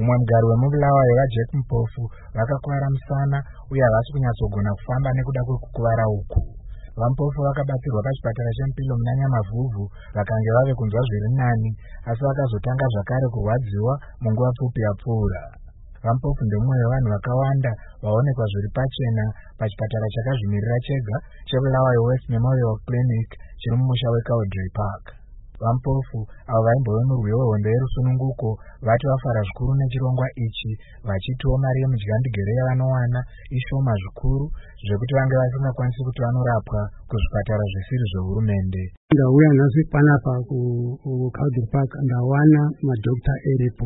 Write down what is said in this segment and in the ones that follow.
Mumwe mugari wemubulawayo vaJack Mpofu vakakwara musana uye havasi kunyatsogona kufamba nekuda kwekukuvara uku. VaMpofu vakabatsirwa pachipatara cheMupilo muna Nyamavhuvhu vakange vave kunzwa zviri nani, asi vakazotanga zvakare kurwadziwa munguva pfupi yapfuura. VaMpofu ndemumwe wevanhu vakawanda vaonekwa zviri pachena pachipatara chakazvimirira chega cheBulawayo West Memorial Clinic chiri mumusha weCowdray Park. VaMpofu avo vaimbove murwi wehondo yerusununguko vati vafara zvikuru nechirongwa ichi, vachitiwo mari yemudyandigere yavanowana ishoma zvikuru zvekuti vange vasingakwanisi kuti vanorapwa kuzvipatara zvisiri zvehurumende. Ndauya nhasi panapa kuCowdray Park ndawana madhokta eripo.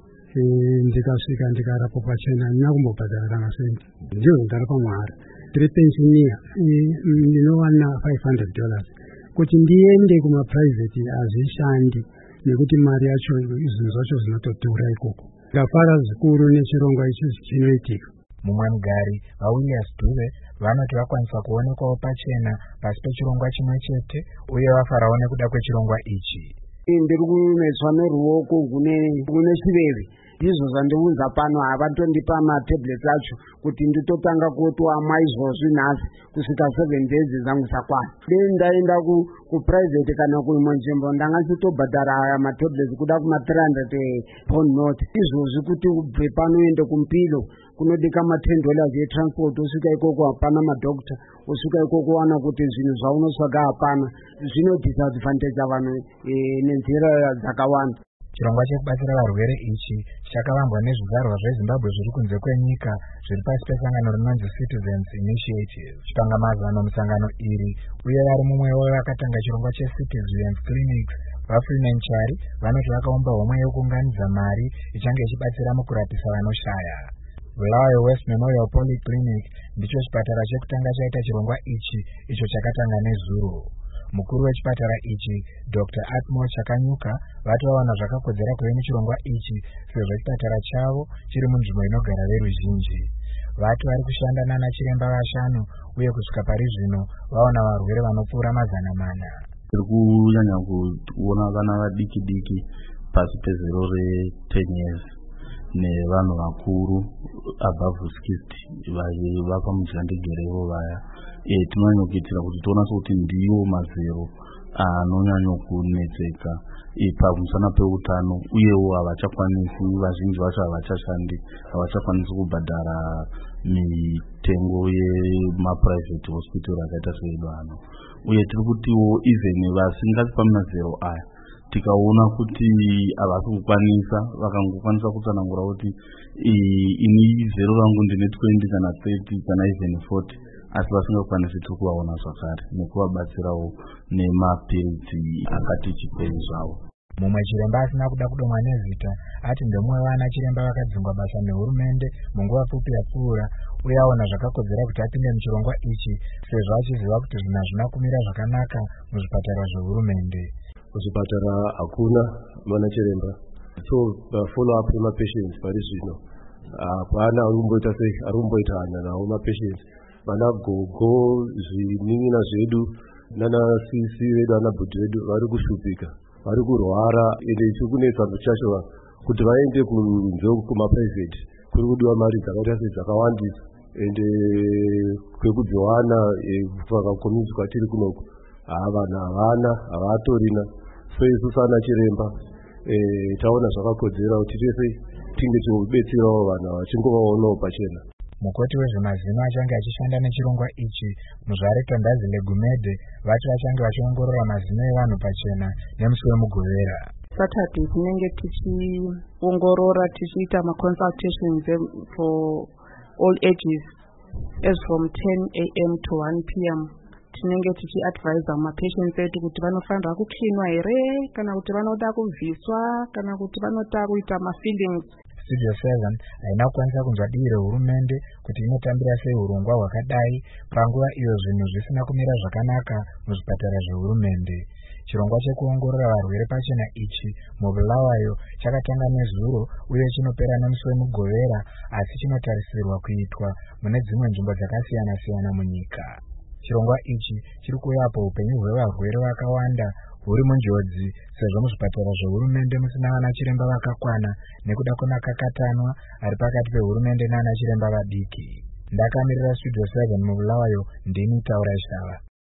Ndikasvika ndikarapwa pachena, handina kumbobhadhara kana senti. Ndizvo ndari pamwari. Ndiri pensioniya, ndinowana $500. Kuti ndiende kumaprivate hazvishandi nekuti mari yacho izvinhu zvacho zvinotodhura ikoko. Ndafara zvikuru nechirongwa ichi chinoitika. Mumwe mugari vaWilliams Dube vanoti vakwanisa kuonekwawo pachena pasi pechirongwa chimwe chete uye vafarawo nekuda kwechirongwa ichi. Ndiri kunetswa neruoko kune chiveve. Izvo zvandiunza pano havatondipa matablets acho kuti nditotanga kutoamwa izvozvi nhasi kusvika 7 days dzangu dzakwana. Ndaenda kuprivate kana kuimwe nzvimbo ndanga nditobhadhara aya matablets kuda kuma300 pound note. Izvozvi kuti ubve pano uende kuMupilo kunodika $10 etransport, usvika ikoko hapana madhokta, usvika ikoko wana kuti zvinhu zvaunosvaga hapana. Zvino disadvantage vanhu nenzira dzakawanda. Chirongwa chekubatsira varwere ichi chakavambwa nezvizvarwa zveZimbabwe zviri kunze kwenyika zviri pasi pesangano rinonzi Citizens Initiative. Chipangamazano musangano iri uye vari mumwewo vakatanga chirongwa cheCitizens Clinics vaFreeman Chari vanoti vakaumba homwe yokuunganidza mari ichange ichibatsira mukurapisa vanoshaya. Bulawayo West Memorial Polyclinic ndicho chipatara chekutanga chaita chirongwa ichi icho chakatanga nezuro. Mukuru wechipatara ichi Dr. Atmo Chakanyuka vati vawana zvakakodzera kuve muchirongwa ichi sezvo chipatara chavo chiri munzvimbo inogara veruzhinji. Vati vari kushanda nana chiremba vashanu uye kusvika pari zvino vaona varwere vanopfuura 400. Tiri kunyanya kuona vana vadiki diki pasi pezero re10 years nevanhu vakuru above 60 vapa mudyandigerevo vaya. Tinonyanya kuitira kuti tiona sokuti ndiwo mazero anonyanya kunetseka pamusana peutano, uyewo havachakwanisi, vazhinji vacho havachashandi, havachakwanisi kubhadhara mitengo yemaprivate hospital akaita seedu ano. Uye tiri kutiwo even vasingatipa mazero aya tikaona kuti havasi kukwanisa, vakangokwanisa kutsanangura kuti ini zero rangu ndine 20 kana 30 kana even 40, asi vasingakwanisi tiri kuvaona zvakare nekuvabatsirawo nemapiritsi akati chipei zvavo. Mumwe chiremba asina kuda kudomwa nezita ati ndemumwe vana chiremba vakadzingwa basa nehurumende munguva pfupi yapfuura uye aona zvakakodzera kuti apinde muchirongwa ichi sezvo achiziva kuti zvinhu hazvina kumira zvakanaka muzvipatara zvehurumende. Kuzvipatara hakuna mana chiremba, so follow up yemapatients pari zvino hapana arumboita hanya nawo mapatients. Vana gogo zvin'ina zvedu nana sisi vedu ana bhudhi vedu vari kushupika, vari kurwara, ende chikunetsa chacho kuti vaende kunze kumaprivate kuri kudiwa mari dzakaita sedzakawandisa, ende kwekubyowana pakakominzi kwatiri kunoku vanhu havana, havatorina. So isusu ana chiremba taona zvakakodzera kuti tese tinge tichibetserawo vanhu vachingovaonawo pachena. Mukoti wezvemazino achange achishanda nechirongwa ichi Muzvare Tandazile Gumede vati vachange vachiongorora mazino evanhu pachena nemusi wemugovera. Saturday tinenge tichiongorora tichiita consultations for all ages as from 10 AM to 1 PM. Tinenge tichi-advise patients edu kuti vanofanira kuklinwa here kana kuti vanoda kubviswa kana kuti vanoda kuita mafillings. Studio 7 haina kukwanisa kunzwa dii rehurumende kuti inotambira sei urongwa hwakadai panguva iyo zvinhu zvisina kumira zvakanaka muzvipatara zvehurumende. Chirongwa chekuongorora varwere pachena ichi muBulawayo chakatanga nezuro uye chinopera nemusi wemugovera, asi chinotarisirwa kuitwa mune dzimwe nzvimbo dzakasiyana siyana munyika. Chirongwa ichi chiri kuyapo upenyu hwevarwere vakawanda huri munjodzi sezvo muzvipatara zvehurumende musina vana chiremba vakakwana nekuda kwemakakatanwa ari pakati pehurumende nana chiremba vadiki. Ndakamirira Studio 7 muBulawayo, ndini Taura Shava.